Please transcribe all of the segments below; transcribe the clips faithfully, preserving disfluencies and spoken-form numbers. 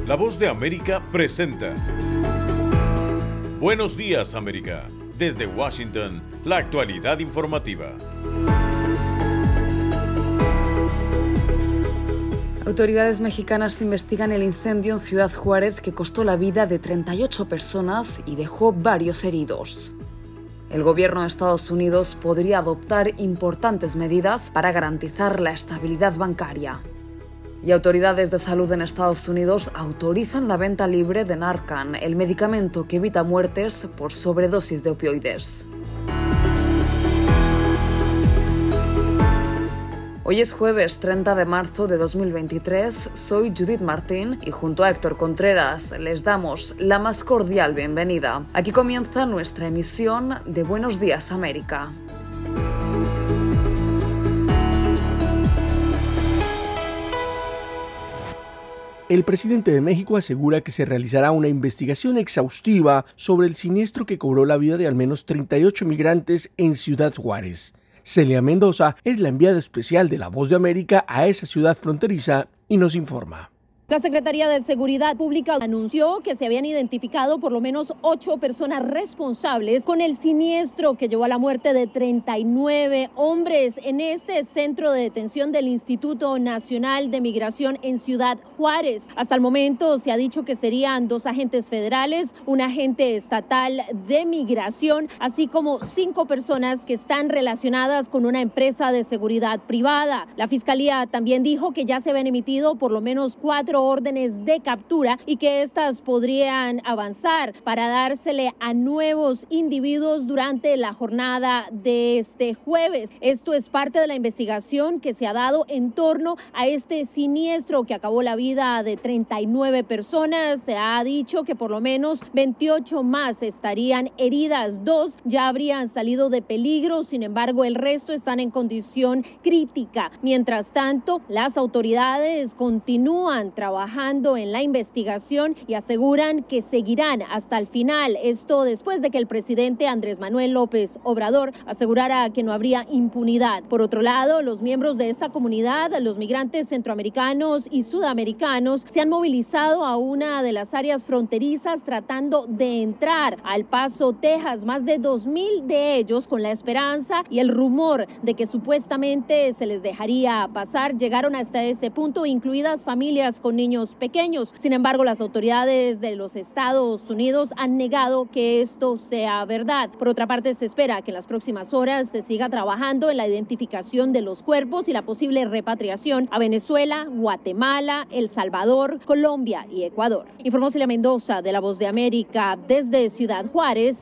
La Voz de América presenta Buenos Días, América. Desde Washington, la actualidad informativa. Autoridades mexicanas investigan el incendio en Ciudad Juárez que costó la vida de treinta y ocho personas y dejó varios heridos. El gobierno de Estados Unidos podría adoptar importantes medidas para garantizar la estabilidad bancaria. Y autoridades de salud en Estados Unidos autorizan la venta libre de Narcan, el medicamento que evita muertes por sobredosis de opioides. Hoy es jueves treinta de marzo de dos mil veintitrés, soy Judith Martín y junto a Héctor Contreras les damos la más cordial bienvenida. Aquí comienza nuestra emisión de Buenos Días, América. El presidente de México asegura que se realizará una investigación exhaustiva sobre el siniestro que cobró la vida de al menos treinta y ocho migrantes en Ciudad Juárez. Celia Mendoza es la enviada especial de La Voz de América a esa ciudad fronteriza y nos informa. La Secretaría de Seguridad Pública anunció que se habían identificado por lo menos ocho personas responsables con el siniestro que llevó a la muerte de treinta y nueve hombres en este centro de detención del Instituto Nacional de Migración en Ciudad Juárez. Hasta el momento se ha dicho que serían dos agentes federales, un agente estatal de migración, así como cinco personas que están relacionadas con una empresa de seguridad privada. La Fiscalía también dijo que ya se habían emitido por lo menos cuatro órdenes de captura y que estas podrían avanzar para dársele a nuevos individuos durante la jornada de este jueves. Esto es parte de la investigación que se ha dado en torno a este siniestro que acabó la vida de treinta y nueve personas. Se ha dicho que por lo menos veintiocho más estarían heridas, dos ya habrían salido de peligro, sin embargo el resto están en condición crítica. Mientras tanto, las autoridades continúan trabajando trabajando en la investigación y aseguran que seguirán hasta el final. Esto después de que el presidente Andrés Manuel López Obrador asegurara que no habría impunidad. Por otro lado, los miembros de esta comunidad, los migrantes centroamericanos y sudamericanos, se han movilizado a una de las áreas fronterizas tratando de entrar al Paso, Texas. Más de dos mil de ellos, con la esperanza y el rumor de que supuestamente se les dejaría pasar, llegaron hasta ese punto, incluidas familias con niños pequeños. Sin embargo, las autoridades de los Estados Unidos han negado que esto sea verdad. Por otra parte, se espera que en las próximas horas se siga trabajando en la identificación de los cuerpos y la posible repatriación a Venezuela, Guatemala, El Salvador, Colombia y Ecuador. Informó Celia Mendoza de La Voz de América desde Ciudad Juárez.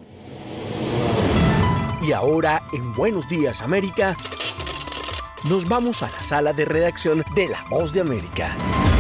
Y ahora, en Buenos Días, América, nos vamos a la sala de redacción de La Voz de América.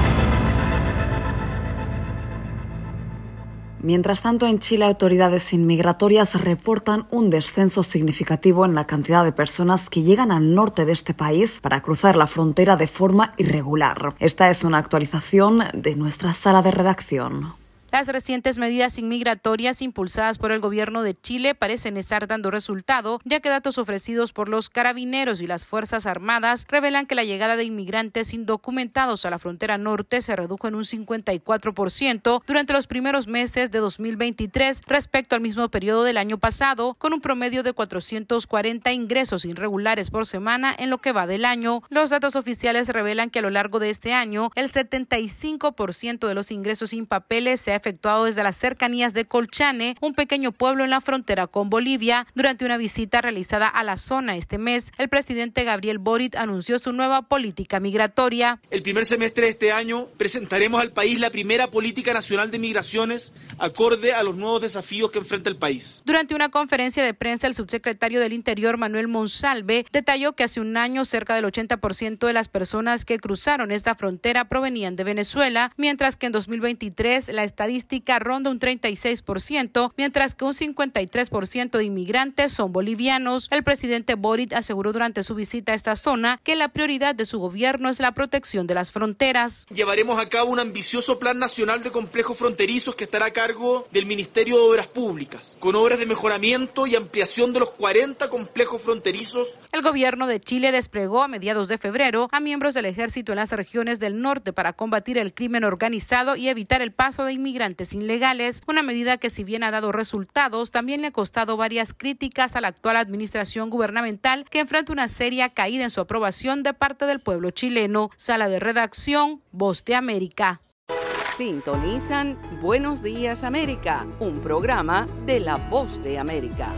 Mientras tanto, en Chile, autoridades inmigratorias reportan un descenso significativo en la cantidad de personas que llegan al norte de este país para cruzar la frontera de forma irregular. Esta es una actualización de nuestra sala de redacción. Las recientes medidas inmigratorias impulsadas por el gobierno de Chile parecen estar dando resultado, ya que datos ofrecidos por los carabineros y las Fuerzas Armadas revelan que la llegada de inmigrantes indocumentados a la frontera norte se redujo en un cincuenta y cuatro por ciento durante los primeros meses de dos mil veintitrés respecto al mismo periodo del año pasado, con un promedio de cuatrocientos cuarenta ingresos irregulares por semana en lo que va del año. Los datos oficiales revelan que a lo largo de este año, el setenta y cinco por ciento de los ingresos sin papeles se ha efectuado desde las cercanías de Colchane, un pequeño pueblo en la frontera con Bolivia. Durante una visita realizada a la zona este mes, el presidente Gabriel Boric anunció su nueva política migratoria. El primer semestre de este año presentaremos al país la primera política nacional de migraciones acorde a los nuevos desafíos que enfrenta el país. Durante una conferencia de prensa, el subsecretario del Interior, Manuel Monsalve, detalló que hace un año cerca del ochenta por ciento de las personas que cruzaron esta frontera provenían de Venezuela, mientras que en dos mil veintitrés la estadística estadística ronda un treinta y seis por ciento, mientras que un cincuenta y tres por ciento de inmigrantes son bolivianos. El presidente Boric aseguró durante su visita a esta zona que la prioridad de su gobierno es la protección de las fronteras. Llevaremos a cabo un ambicioso plan nacional de complejos fronterizos que estará a cargo del Ministerio de Obras Públicas, con obras de mejoramiento y ampliación de los cuarenta complejos fronterizos. El gobierno de Chile desplegó a mediados de febrero a miembros del ejército en las regiones del norte para combatir el crimen organizado y evitar el paso de inmigrantes ilegales, una medida que si bien ha dado resultados, también le ha costado varias críticas a la actual administración gubernamental que enfrenta una seria caída en su aprobación de parte del pueblo chileno. Sala de redacción, Voz de América. Sintonizan Buenos Días América, un programa de La Voz de América.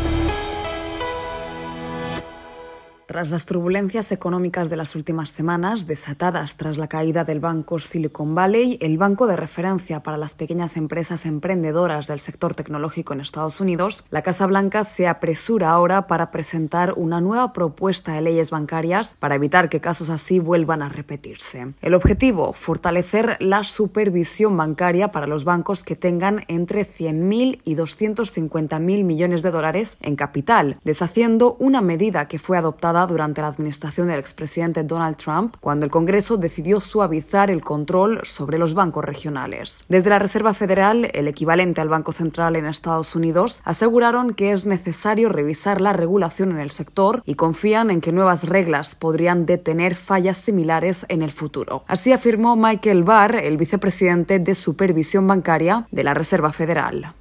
Tras las turbulencias económicas de las últimas semanas, desatadas tras la caída del banco Silicon Valley, el banco de referencia para las pequeñas empresas emprendedoras del sector tecnológico en Estados Unidos, la Casa Blanca se apresura ahora para presentar una nueva propuesta de leyes bancarias para evitar que casos así vuelvan a repetirse. El objetivo, fortalecer la supervisión bancaria para los bancos que tengan entre cien mil y doscientos cincuenta mil millones de dólares en capital, deshaciendo una medida que fue adoptada durante la administración del expresidente Donald Trump, cuando el Congreso decidió suavizar el control sobre los bancos regionales. Desde la Reserva Federal, el equivalente al Banco Central en Estados Unidos, aseguraron que es necesario revisar la regulación en el sector y confían en que nuevas reglas podrían detener fallas similares en el futuro. Así afirmó Michael Barr, el vicepresidente de Supervisión Bancaria de la Reserva Federal.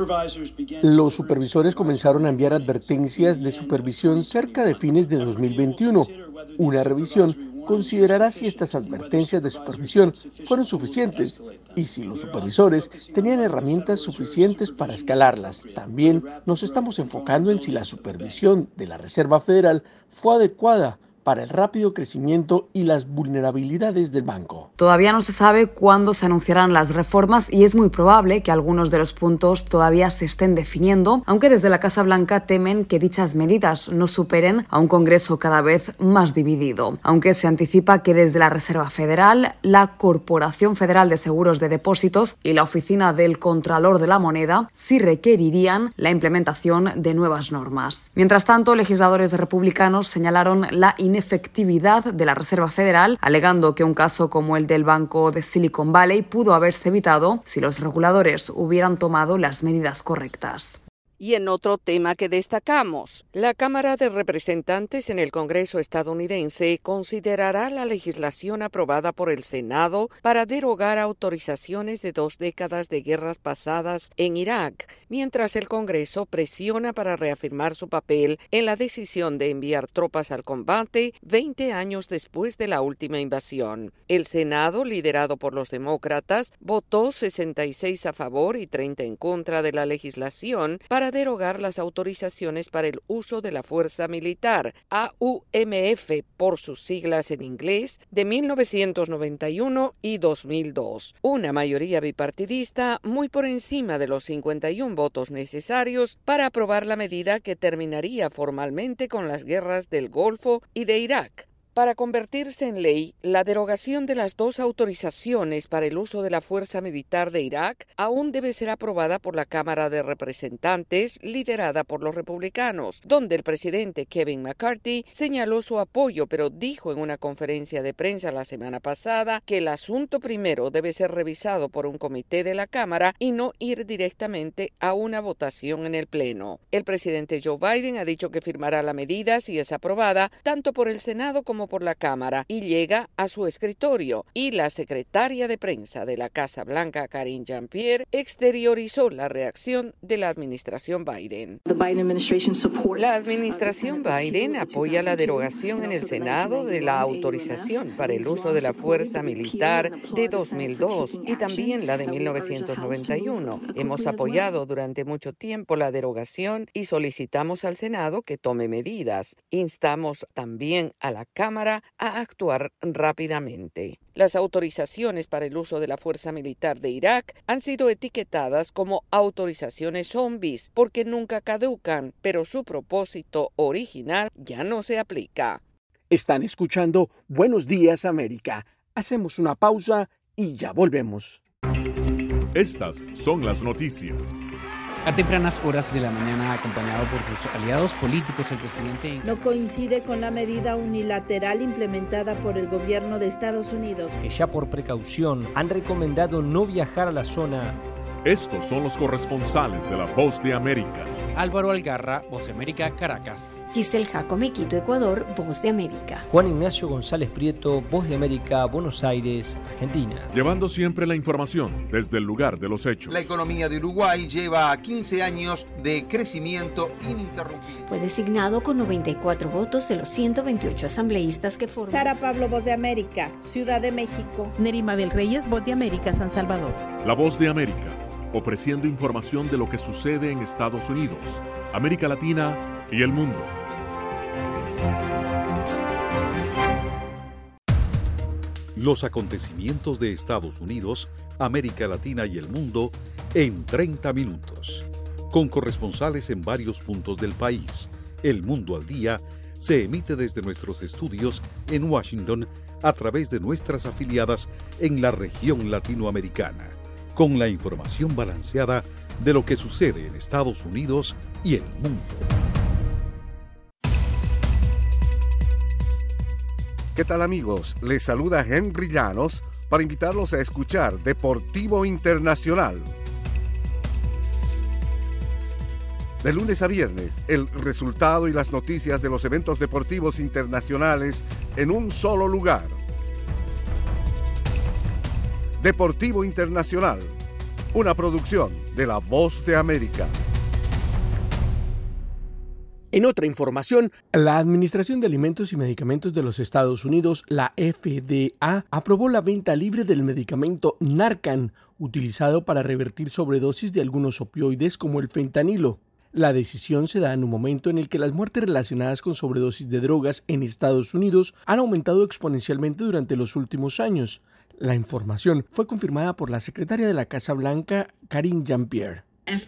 Los supervisores comenzaron a enviar advertencias de supervisión cerca de fines de dos mil veintiuno. Una revisión considerará si estas advertencias de supervisión fueron suficientes y si los supervisores tenían herramientas suficientes para escalarlas. También nos estamos enfocando en si la supervisión de la Reserva Federal fue adecuada para el rápido crecimiento y las vulnerabilidades del banco. Todavía no se sabe cuándo se anunciarán las reformas y es muy probable que algunos de los puntos todavía se estén definiendo, aunque desde la Casa Blanca temen que dichas medidas no superen a un Congreso cada vez más dividido. Aunque se anticipa que desde la Reserva Federal, la Corporación Federal de Seguros de Depósitos y la Oficina del Contralor de la Moneda sí requerirían la implementación de nuevas normas. Mientras tanto, legisladores republicanos señalaron la inefectividad efectividad de la Reserva Federal, alegando que un caso como el del banco de Silicon Valley pudo haberse evitado si los reguladores hubieran tomado las medidas correctas. Y en otro tema que destacamos, la Cámara de Representantes en el Congreso estadounidense considerará la legislación aprobada por el Senado para derogar autorizaciones de dos décadas de guerras pasadas en Irak, mientras el Congreso presiona para reafirmar su papel en la decisión de enviar tropas al combate veinte años después de la última invasión. El Senado, liderado por los demócratas, votó sesenta y seis a favor y treinta en contra de la legislación para derogar las autorizaciones para el uso de la fuerza militar, A U M F por sus siglas en inglés, de mil novecientos noventa y uno y dos mil dos. Una mayoría bipartidista muy por encima de los cincuenta y un votos necesarios para aprobar la medida que terminaría formalmente con las guerras del Golfo y de Irak. Para convertirse en ley, la derogación de las dos autorizaciones para el uso de la fuerza militar de Irak aún debe ser aprobada por la Cámara de Representantes, liderada por los republicanos, donde el presidente Kevin McCarthy señaló su apoyo, pero dijo en una conferencia de prensa la semana pasada que el asunto primero debe ser revisado por un comité de la Cámara y no ir directamente a una votación en el Pleno. El presidente Joe Biden ha dicho que firmará la medida si es aprobada, tanto por el Senado como por la Cámara, y llega a su escritorio, y la secretaria de prensa de la Casa Blanca, Karine Jean-Pierre, exteriorizó la reacción de la administración Biden. La administración Biden apoya la derogación en el Senado de la autorización para el uso de la fuerza militar de dos mil dos y también la de mil novecientos noventa y uno. Hemos apoyado durante mucho tiempo la derogación y solicitamos al Senado que tome medidas. Instamos también a la Cámara a actuar rápidamente. Las autorizaciones para el uso de la fuerza militar de Irak han sido etiquetadas como autorizaciones zombies porque nunca caducan, pero su propósito original ya no se aplica. Están escuchando Buenos Días América. Hacemos una pausa y ya volvemos. Estas son las noticias. A tempranas horas de la mañana, acompañado por sus aliados políticos, el presidente no coincide con la medida unilateral implementada por el gobierno de Estados Unidos, que ya por precaución han recomendado no viajar a la zona. Estos son los corresponsales de La Voz de América. Álvaro Algarra, Voz de América, Caracas. Giselle Jacome, Quito, Ecuador, Voz de América. Juan Ignacio González Prieto, Voz de América, Buenos Aires, Argentina. Llevando siempre la información desde el lugar de los hechos. La economía de Uruguay lleva quince años de crecimiento ininterrumpido. Fue designado con noventa y cuatro votos de los ciento veintiocho asambleístas que forman. Sara Pablo, Voz de América, Ciudad de México. Nerima Bel Reyes, Voz de América, San Salvador. La Voz de América, ofreciendo información de lo que sucede en Estados Unidos, América Latina y el mundo. Los acontecimientos de Estados Unidos, América Latina y el mundo en treinta minutos. Con corresponsales en varios puntos del país. El Mundo al Día se emite desde nuestros estudios en Washington a través de nuestras afiliadas en la región latinoamericana, con la información balanceada de lo que sucede en Estados Unidos y el mundo. ¿Qué tal, amigos? Les saluda Henry Llanos para invitarlos a escuchar Deportivo Internacional. De lunes a viernes, el resultado y las noticias de los eventos deportivos internacionales en un solo lugar. Deportivo Internacional, una producción de La Voz de América. En otra información, la Administración de Alimentos y Medicamentos de los Estados Unidos, la F D A, aprobó la venta libre del medicamento Narcan, utilizado para revertir sobredosis de algunos opioides como el fentanilo. La decisión se da en un momento en el que las muertes relacionadas con sobredosis de drogas en Estados Unidos han aumentado exponencialmente durante los últimos años. La información fue confirmada por la secretaria de la Casa Blanca, Karine Jean-Pierre.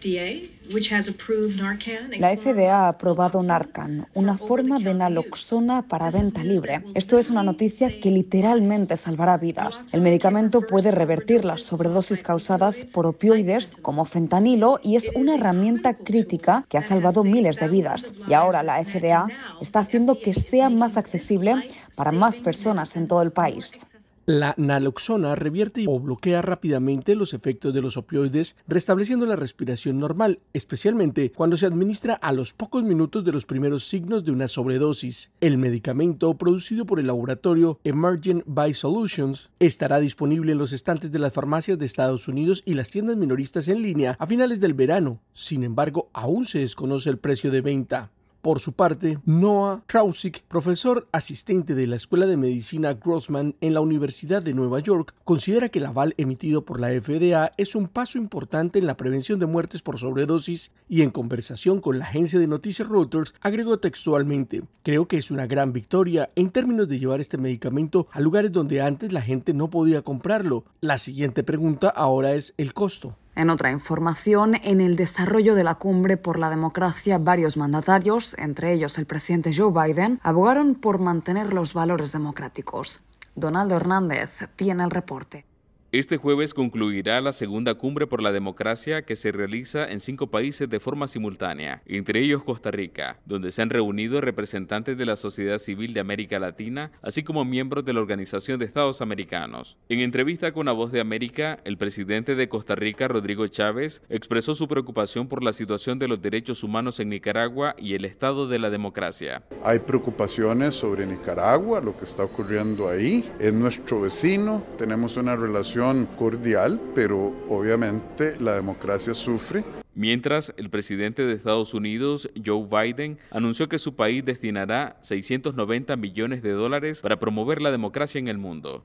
La F D A ha aprobado Narcan, una forma de naloxona para venta libre. Esto es una noticia que literalmente salvará vidas. El medicamento puede revertir las sobredosis causadas por opioides como fentanilo y es una herramienta crítica que ha salvado miles de vidas. Y ahora la F D A está haciendo que sea más accesible para más personas en todo el país. La naloxona revierte o bloquea rápidamente los efectos de los opioides, restableciendo la respiración normal, especialmente cuando se administra a los pocos minutos de los primeros signos de una sobredosis. El medicamento, producido por el laboratorio Emergent Biosolutions, estará disponible en los estantes de las farmacias de Estados Unidos y las tiendas minoristas en línea a finales del verano. Sin embargo, aún se desconoce el precio de venta. Por su parte, Noah Krausik, profesor asistente de la Escuela de Medicina Grossman en la Universidad de Nueva York, considera que el aval emitido por la F D A es un paso importante en la prevención de muertes por sobredosis y en conversación con la agencia de noticias Reuters agregó textualmente: "Creo que es una gran victoria en términos de llevar este medicamento a lugares donde antes la gente no podía comprarlo. La siguiente pregunta ahora es el costo". En otra información, en el desarrollo de la cumbre por la democracia, varios mandatarios, entre ellos el presidente Joe Biden, abogaron por mantener los valores democráticos. Donaldo Hernández tiene el reporte. Este jueves concluirá la segunda cumbre por la democracia que se realiza en cinco países de forma simultánea, entre ellos Costa Rica, donde se han reunido representantes de la sociedad civil de América Latina, así como miembros de la Organización de Estados Americanos. En entrevista con La Voz de América, el presidente de Costa Rica, Rodrigo Chávez, expresó su preocupación por la situación de los derechos humanos en Nicaragua y el estado de la democracia. Hay preocupaciones sobre Nicaragua, lo que está ocurriendo ahí. Es nuestro vecino, tenemos una relación cordial, pero obviamente la democracia sufre. Mientras, el presidente de Estados Unidos, Joe Biden, anunció que su país destinará seiscientos noventa millones de dólares para promover la democracia en el mundo.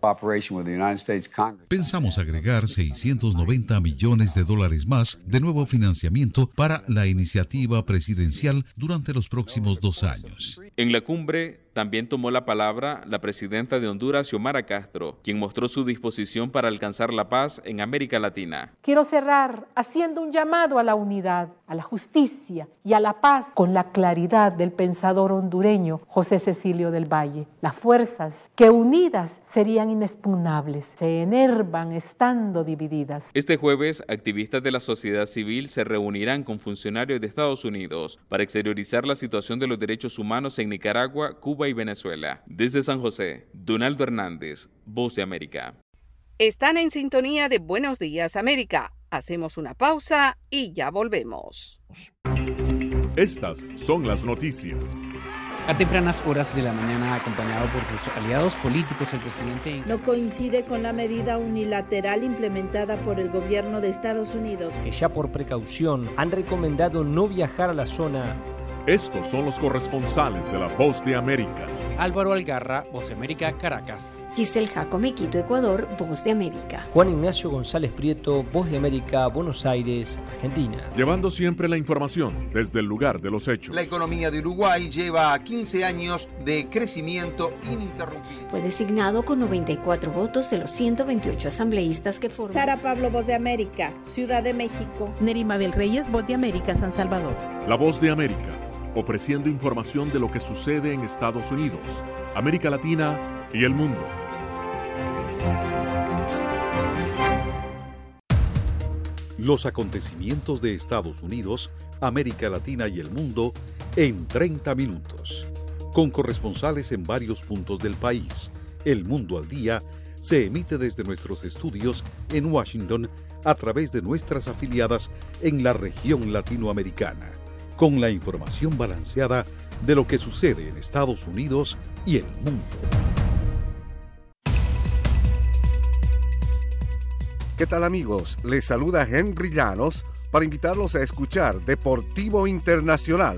Pensamos agregar seiscientos noventa millones de dólares más de nuevo financiamiento para la iniciativa presidencial durante los próximos dos años. En la cumbre también tomó la palabra la presidenta de Honduras, Xiomara Castro, quien mostró su disposición para alcanzar la paz en América Latina. Quiero cerrar haciendo un llamado a la unidad, a la justicia y a la paz con la claridad del pensador hondureño José Cecilio del Valle. Las fuerzas que unidas serían inexpugnables, se enervan estando divididas. Este jueves, activistas de la sociedad civil se reunirán con funcionarios de Estados Unidos para exteriorizar la situación de los derechos humanos en Nicaragua, Cuba y Venezuela. Desde San José, Donaldo Hernández, Voz de América. Están en sintonía de Buenos Días América. Hacemos una pausa y ya volvemos. Estas son las noticias. A tempranas horas de la mañana, acompañado por sus aliados políticos, el presidente... No coincide con la medida unilateral implementada por el gobierno de Estados Unidos, que ya por precaución han recomendado no viajar a la zona. Estos son los corresponsales de La Voz de América. Álvaro Algarra, Voz de América, Caracas. Giselle Jacome, Quito, Ecuador, Voz de América. Juan Ignacio González Prieto, Voz de América, Buenos Aires, Argentina. Llevando siempre la información desde el lugar de los hechos. La economía de Uruguay lleva quince años de crecimiento ininterrumpido. Fue designado con noventa y cuatro votos de los ciento veintiocho asambleístas que forman. Sara Pablo, Voz de América, Ciudad de México. Neri Mabel Reyes, Voz de América, San Salvador. La Voz de América, ofreciendo información de lo que sucede en Estados Unidos, América Latina y el mundo. Los acontecimientos de Estados Unidos, América Latina y el mundo en treinta minutos. Con corresponsales en varios puntos del país. El Mundo al Día se emite desde nuestros estudios en Washington a través de nuestras afiliadas en la región latinoamericana, con la información balanceada de lo que sucede en Estados Unidos y el mundo. ¿Qué tal, amigos? Les saluda Henry Llanos para invitarlos a escuchar Deportivo Internacional.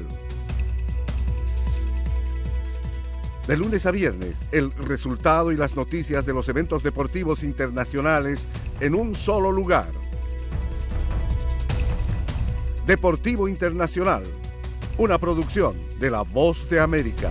De lunes a viernes, el resultado y las noticias de los eventos deportivos internacionales en un solo lugar. Deportivo Internacional, una producción de La Voz de América.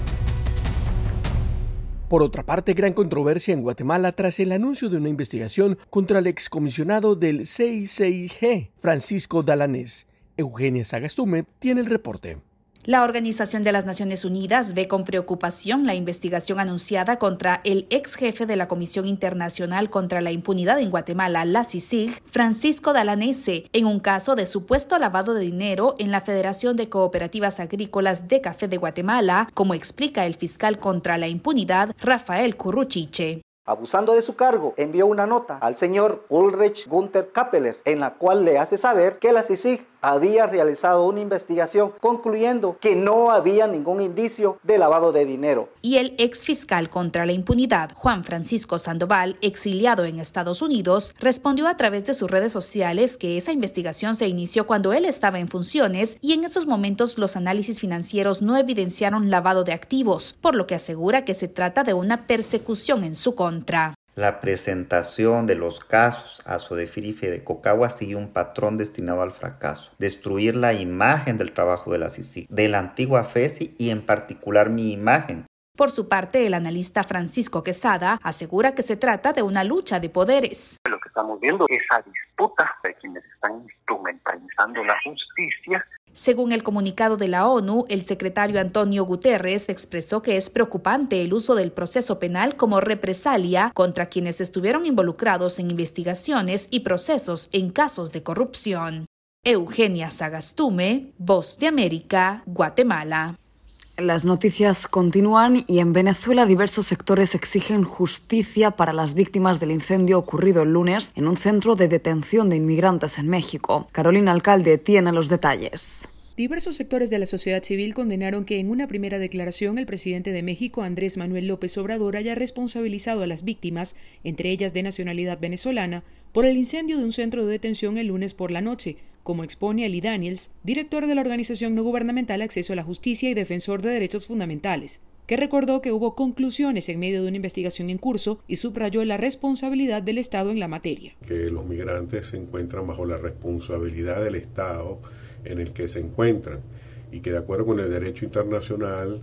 Por otra parte, gran controversia en Guatemala tras el anuncio de una investigación contra el excomisionado del C I C I G, Francisco Dalanés. Eugenia Sagastume tiene el reporte. La Organización de las Naciones Unidas ve con preocupación la investigación anunciada contra el ex jefe de la Comisión Internacional contra la Impunidad en Guatemala, la C I C I G, Francisco Dalanés, en un caso de supuesto lavado de dinero en la Federación de Cooperativas Agrícolas de Café de Guatemala, como explica el fiscal contra la impunidad, Rafael Curruchiche. Abusando de su cargo, envió una nota al señor Ulrich Gunther Kappeler, en la cual le hace saber que la C I C I G había realizado una investigación concluyendo que no había ningún indicio de lavado de dinero. Y el ex fiscal contra la impunidad, Juan Francisco Sandoval, exiliado en Estados Unidos, respondió a través de sus redes sociales que esa investigación se inició cuando él estaba en funciones y en esos momentos los análisis financieros no evidenciaron lavado de activos, por lo que asegura que se trata de una persecución en su contra. La presentación de los casos a Sodefir y Fedecocagua sigue un patrón destinado al fracaso. Destruir la imagen del trabajo de la C I C I G, de la antigua FESI y en particular mi imagen. Por su parte, el analista Francisco Quesada asegura que se trata de una lucha de poderes. Lo que estamos viendo es esa disputa de quienes están instrumentalizando la justicia. Según el comunicado de la ONU, el secretario Antonio Guterres expresó que es preocupante el uso del proceso penal como represalia contra quienes estuvieron involucrados en investigaciones y procesos en casos de corrupción. Eugenia Sagastume, Voz de América, Guatemala. Las noticias continúan y en Venezuela diversos sectores exigen justicia para las víctimas del incendio ocurrido el lunes en un centro de detención de inmigrantes en México. Carolina Alcalde tiene los detalles. Diversos sectores de la sociedad civil condenaron que en una primera declaración el presidente de México, Andrés Manuel López Obrador, haya responsabilizado a las víctimas, entre ellas de nacionalidad venezolana, por el incendio de un centro de detención el lunes por la noche, como expone Ali Daniels, director de la organización no gubernamental Acceso a la Justicia y defensor de derechos fundamentales, que recordó que hubo conclusiones en medio de una investigación en curso y subrayó la responsabilidad del Estado en la materia. Que los migrantes se encuentran bajo la responsabilidad del Estado en el que se encuentran y que de acuerdo con el derecho internacional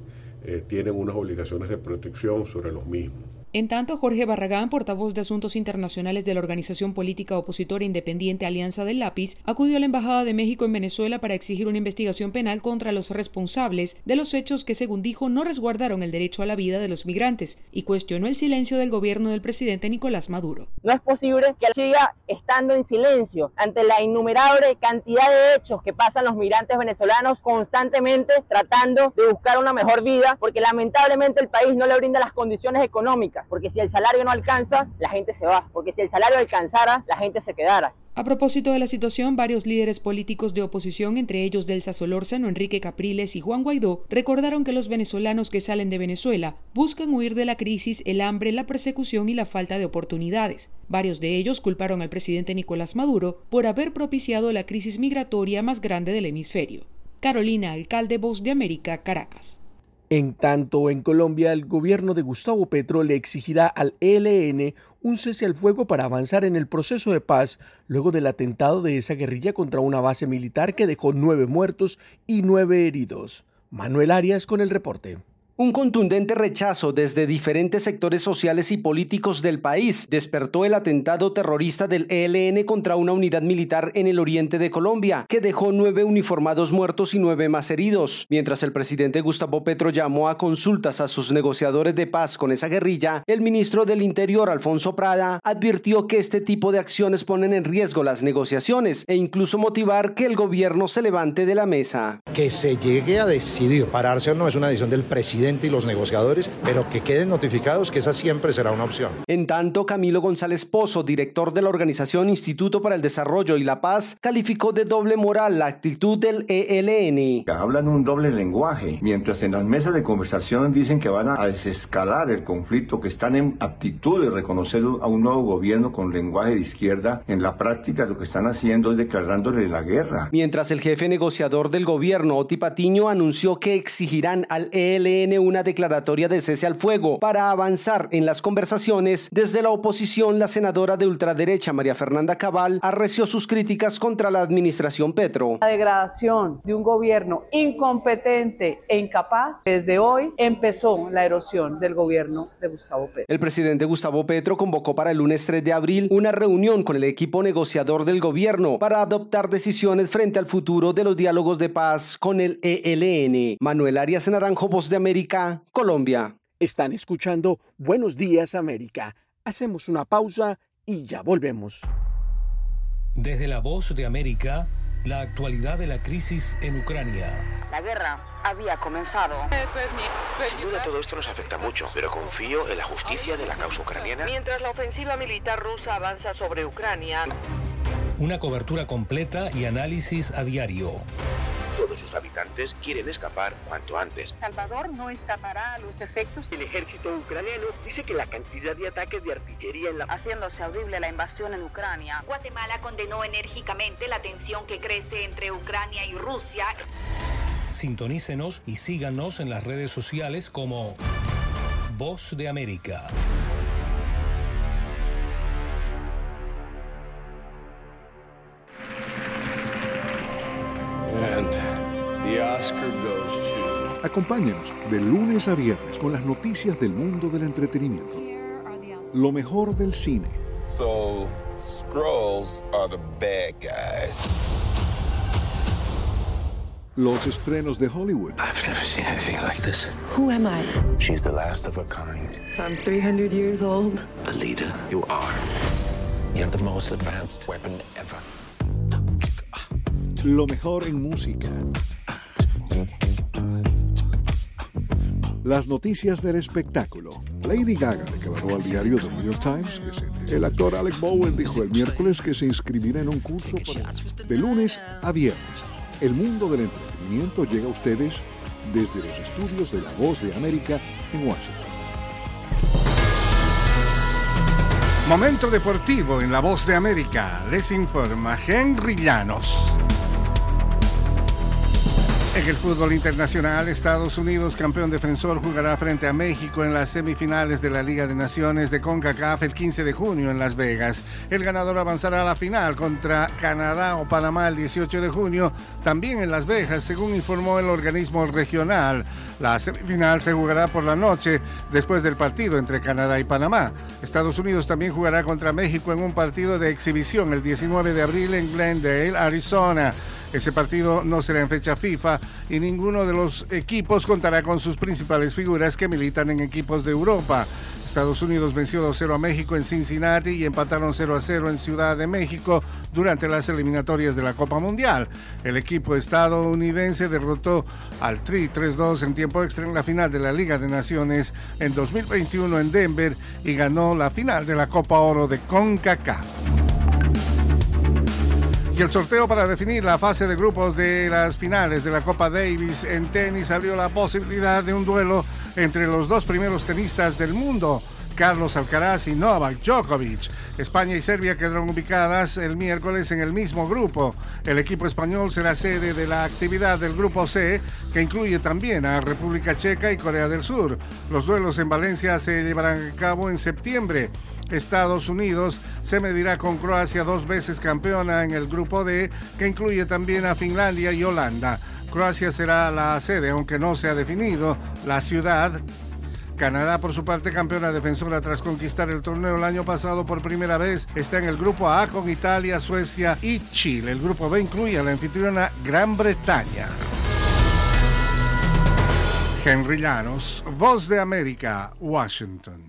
eh, tienen unas obligaciones de protección sobre los mismos. En tanto, Jorge Barragán, portavoz de Asuntos Internacionales de la organización política opositora independiente Alianza del Lápiz, acudió a la Embajada de México en Venezuela para exigir una investigación penal contra los responsables de los hechos que, según dijo, no resguardaron el derecho a la vida de los migrantes y cuestionó el silencio del gobierno del presidente Nicolás Maduro. No es posible que siga estando en silencio ante la innumerable cantidad de hechos que pasan los migrantes venezolanos constantemente tratando de buscar una mejor vida, porque lamentablemente el país no le brinda las condiciones económicas. Porque si el salario no alcanza, la gente se va. Porque si el salario alcanzara, la gente se quedara. A propósito de la situación, varios líderes políticos de oposición, entre ellos Delsa Solórzano, Enrique Capriles y Juan Guaidó, recordaron que los venezolanos que salen de Venezuela buscan huir de la crisis, el hambre, la persecución y la falta de oportunidades. Varios de ellos culparon al presidente Nicolás Maduro por haber propiciado la crisis migratoria más grande del hemisferio. Carolina Alcalde, Voz de América, Caracas. En tanto, en Colombia, el gobierno de Gustavo Petro le exigirá al E L N un cese al fuego para avanzar en el proceso de paz luego del atentado de esa guerrilla contra una base militar que dejó nueve muertos y nueve heridos. Manuel Arias con el reporte. Un contundente rechazo desde diferentes sectores sociales y políticos del país despertó el atentado terrorista del E L N contra una unidad militar en el oriente de Colombia, que dejó nueve uniformados muertos y nueve más heridos. Mientras el presidente Gustavo Petro llamó a consultas a sus negociadores de paz con esa guerrilla, el ministro del Interior, Alfonso Prada, advirtió que este tipo de acciones ponen en riesgo las negociaciones e incluso motivar que el gobierno se levante de la mesa. Que se llegue a decidir, pararse o no es una decisión del presidente y los negociadores, pero que queden notificados que esa siempre será una opción. En tanto, Camilo González Pozo, director de la organización Instituto para el Desarrollo y la Paz, calificó de doble moral la actitud del E L N. Hablan un doble lenguaje, mientras en las mesas de conversación dicen que van a desescalar el conflicto, que están en aptitud de reconocer a un nuevo gobierno con lenguaje de izquierda. En la práctica lo que están haciendo es declarándole la guerra. Mientras el jefe negociador del gobierno, Oti Patiño, anunció que exigirán al E L N una declaratoria de cese al fuego para avanzar en las conversaciones. Desde la oposición, la senadora de ultraderecha María Fernanda Cabal arreció sus críticas contra la administración Petro. La degradación de un gobierno incompetente e incapaz, desde hoy empezó la erosión del gobierno de Gustavo Petro. El presidente Gustavo Petro convocó para el lunes tres de abril una reunión con el equipo negociador del gobierno para adoptar decisiones frente al futuro de los diálogos de paz con el E L N. Manuel Arias Naranjo, Voz de América, Colombia. Están escuchando Buenos Días América. Hacemos una pausa y ya volvemos. Desde la Voz de América, la actualidad de la crisis en Ucrania. La guerra había comenzado. Sin duda todo esto nos afecta mucho, pero confío en la justicia de la causa ucraniana. Mientras la ofensiva militar rusa avanza sobre Ucrania. Una cobertura completa y análisis a diario. Todos sus habitantes quieren escapar cuanto antes. Salvador no escapará a los efectos. El ejército ucraniano dice que la cantidad de ataques de artillería en la... haciéndose audible la invasión en Ucrania. Guatemala condenó enérgicamente la tensión que crece entre Ucrania y Rusia. Sintonícenos y síganos en las redes sociales como Voz de América. Acompáñenos de lunes a viernes con las noticias del mundo del entretenimiento. Lo mejor del cine. So, Skrulls are the bad guys. Los estrenos de Hollywood. I've never seen anything like this. Who am I? She's the last of her kind. So I'm three hundred years old. Alita, you are. You have the most advanced weapon ever. Lo mejor en música. Las noticias del espectáculo. Lady Gaga declaró al diario The New York Times que se... El actor Alec Bowen dijo el miércoles que se inscribirá en un curso para... De lunes a viernes. El mundo del entretenimiento llega a ustedes desde los estudios de La Voz de América en Washington. Momento deportivo en La Voz de América. Les informa Henry Llanos. En el fútbol internacional, Estados Unidos, campeón defensor, jugará frente a México en las semifinales de la Liga de Naciones de CONCACAF el quince de junio en Las Vegas. El ganador avanzará a la final contra Canadá o Panamá el dieciocho de junio, también en Las Vegas, según informó el organismo regional. La semifinal se jugará por la noche después del partido entre Canadá y Panamá. Estados Unidos también jugará contra México en un partido de exhibición el diecinueve de abril en Glendale, Arizona. Ese partido no será en fecha FIFA y ninguno de los equipos contará con sus principales figuras que militan en equipos de Europa. Estados Unidos venció dos cero a México en Cincinnati y empataron cero a cero en Ciudad de México durante las eliminatorias de la Copa Mundial. El equipo estadounidense derrotó al Tri tres dos en tiempo extra en la final de la Liga de Naciones en dos mil veintiuno en Denver y ganó la final de la Copa Oro de CONCACAF. Y el sorteo para definir la fase de grupos de las finales de la Copa Davis en tenis abrió la posibilidad de un duelo entre los dos primeros tenistas del mundo, Carlos Alcaraz y Novak Djokovic. España y Serbia quedaron ubicadas el miércoles en el mismo grupo. El equipo español será sede de la actividad del Grupo C, que incluye también a República Checa y Corea del Sur. Los duelos en Valencia se llevarán a cabo en septiembre. Estados Unidos se medirá con Croacia, dos veces campeona en el Grupo D, que incluye también a Finlandia y Holanda. Croacia será la sede, aunque no se ha definido la ciudad. Canadá, por su parte, campeona defensora tras conquistar el torneo el año pasado por primera vez, está en el Grupo A con Italia, Suecia y Chile. El Grupo B incluye a la anfitriona Gran Bretaña. Henry Llanos, Voz de América, Washington.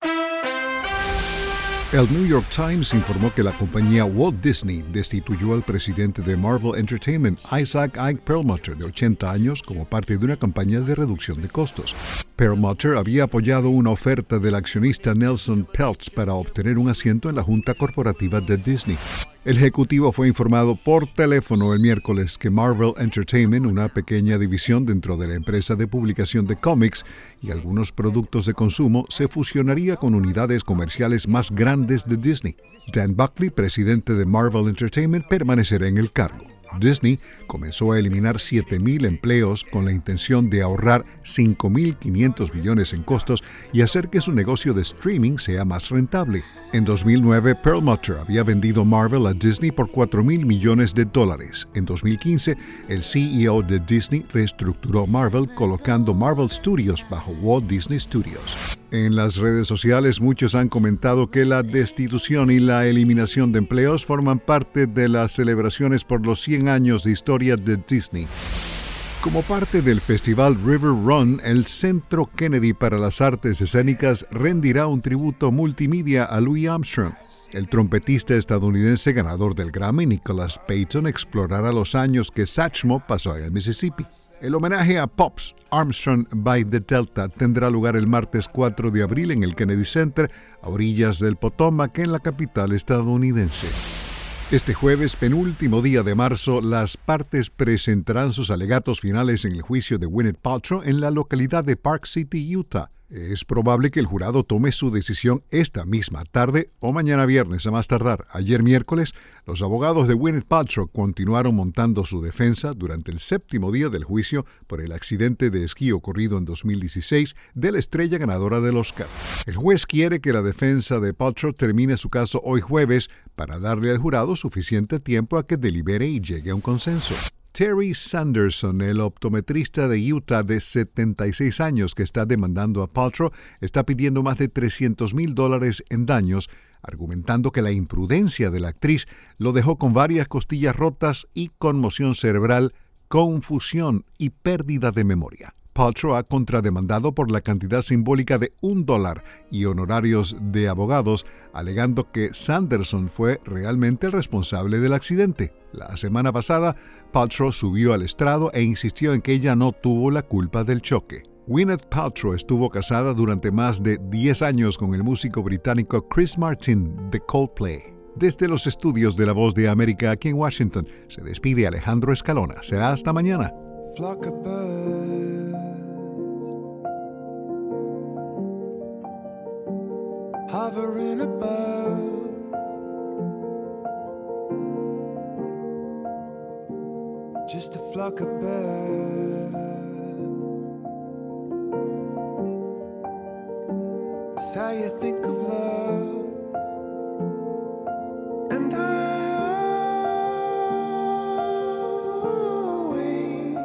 El New York Times informó que la compañía Walt Disney destituyó al presidente de Marvel Entertainment, Isaac Ike Perlmutter, de ochenta años, como parte de una campaña de reducción de costos. Perlmutter había apoyado una oferta del accionista Nelson Peltz para obtener un asiento en la junta corporativa de Disney. El ejecutivo fue informado por teléfono el miércoles que Marvel Entertainment, una pequeña división dentro de la empresa de publicación de cómics y algunos productos de consumo, se fusionaría con unidades comerciales más grandes de Disney. Dan Buckley, presidente de Marvel Entertainment, permanecerá en el cargo. Disney comenzó a eliminar siete mil empleos con la intención de ahorrar cinco mil quinientos millones en costos y hacer que su negocio de streaming sea más rentable. En dos mil nueve, Perlmutter había vendido Marvel a Disney por cuatro mil millones de dólares. En dos mil quince, el C E O de Disney reestructuró Marvel colocando Marvel Studios bajo Walt Disney Studios. En las redes sociales, muchos han comentado que la destitución y la eliminación de empleos forman parte de las celebraciones por los cien años de historia de Disney. Como parte del festival River Run, el Centro Kennedy para las Artes Escénicas rendirá un tributo multimedia a Louis Armstrong. El trompetista estadounidense ganador del Grammy, Nicholas Payton, explorará los años que Satchmo pasó en el Mississippi. El homenaje a Pops Armstrong by the Delta tendrá lugar el martes cuatro de abril en el Kennedy Center, a orillas del Potomac, en la capital estadounidense. Este jueves, penúltimo día de marzo, las partes presentarán sus alegatos finales en el juicio de Gwyneth Paltrow en la localidad de Park City, Utah. Es probable que el jurado tome su decisión esta misma tarde o mañana viernes a más tardar. Ayer miércoles, los abogados de Gwyneth Paltrow continuaron montando su defensa durante el séptimo día del juicio por el accidente de esquí ocurrido en dos mil dieciséis de la estrella ganadora del Oscar. El juez quiere que la defensa de Paltrow termine su caso hoy jueves para darle al jurado suficiente tiempo a que delibere y llegue a un consenso. Terry Sanderson, el optometrista de Utah de setenta y seis años que está demandando a Paltrow, está pidiendo más de trescientos mil dólares en daños, argumentando que la imprudencia de la actriz lo dejó con varias costillas rotas y conmoción cerebral, confusión y pérdida de memoria. Paltrow ha contrademandado por la cantidad simbólica de un dólar y honorarios de abogados, alegando que Sanderson fue realmente el responsable del accidente. La semana pasada, Paltrow subió al estrado e insistió en que ella no tuvo la culpa del choque. Gwyneth Paltrow estuvo casada durante más de diez años con el músico británico Chris Martin de Coldplay. Desde los estudios de La Voz de América aquí en Washington, se despide Alejandro Escalona. Será hasta mañana. Flock of birds hovering above, just a flock of birds. you think of love. And I always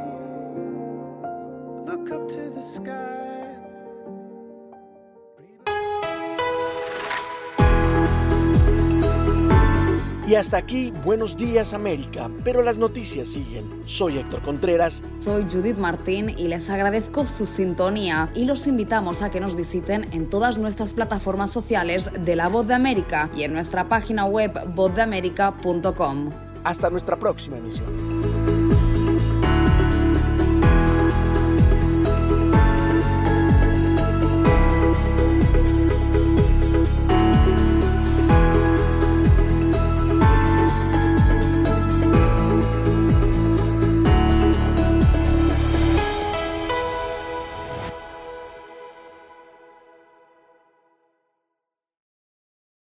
look up to the sky. Y hasta aquí, Buenos Días América, pero las noticias siguen. Soy Héctor Contreras. Soy Judith Martín y les agradezco su sintonía y los invitamos a que nos visiten en todas nuestras plataformas sociales de La Voz de América y en nuestra página web voz de américa punto com. Hasta nuestra próxima emisión.